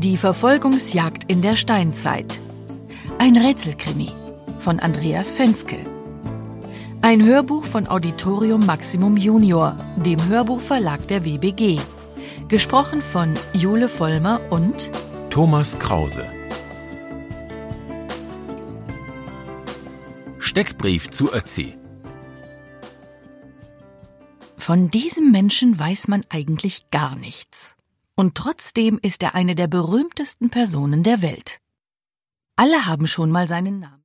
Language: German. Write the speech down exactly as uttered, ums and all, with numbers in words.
Die Verfolgungsjagd in der Steinzeit. Ein Rätselkrimi von Andreas Fenske. Ein Hörbuch von Auditorium Maximum Junior, dem Hörbuchverlag der W B G. Gesprochen von Jule Vollmer und Thomas Krause. Steckbrief zu Ötzi. Von diesem Menschen weiß man eigentlich gar nichts. Und trotzdem ist er eine der berühmtesten Personen der Welt. Alle haben schon mal seinen Namen